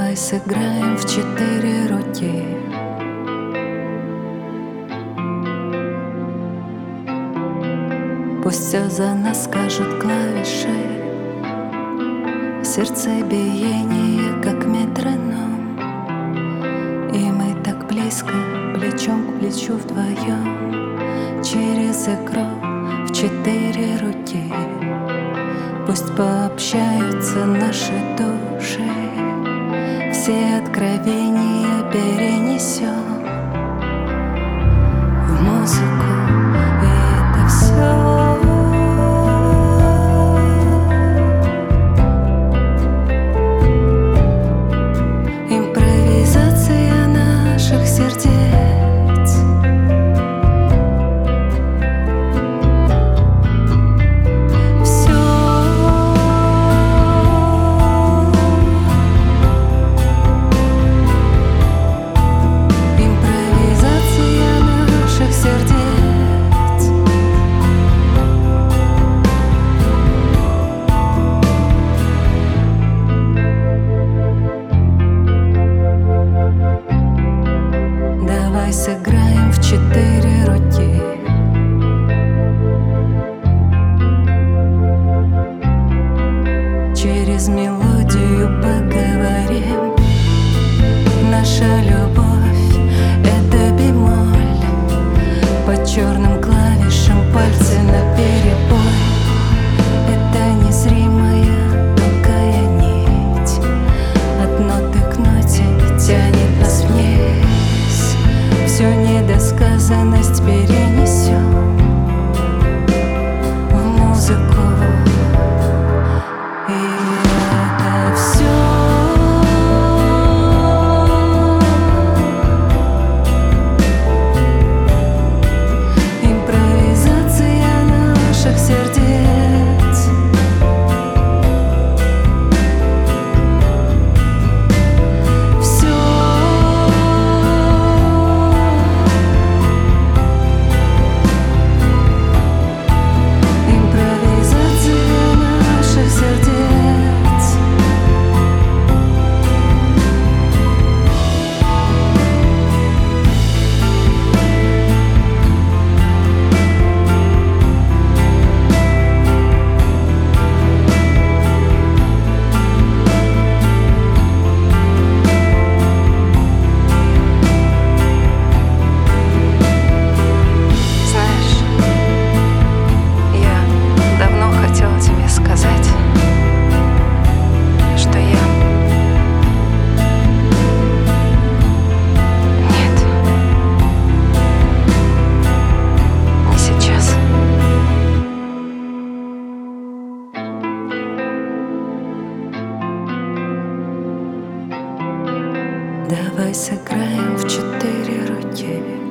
Давай сыграем в 4 руки. Пусть все за нас скажут клавиши, сердцебиение, как метроном. И мы так близко, плечом к плечу вдвоем, через игру в 4 руки. Пусть пообщаются наши души, все откровения перенесем в музыку, и это все. Импровизация наших сердец. Давай сыграем в 4 руки. Через мелодию поговорим. Наша любовь — это бемоль. По черным клавишам пальцы наперебой. Это незримая тонкая нить. От ноты к ноте тянет нас вниз. Всю недосказанность перенесем в музыку, и это все. Импровизация наших сердец. Давай сыграем в 4 руки.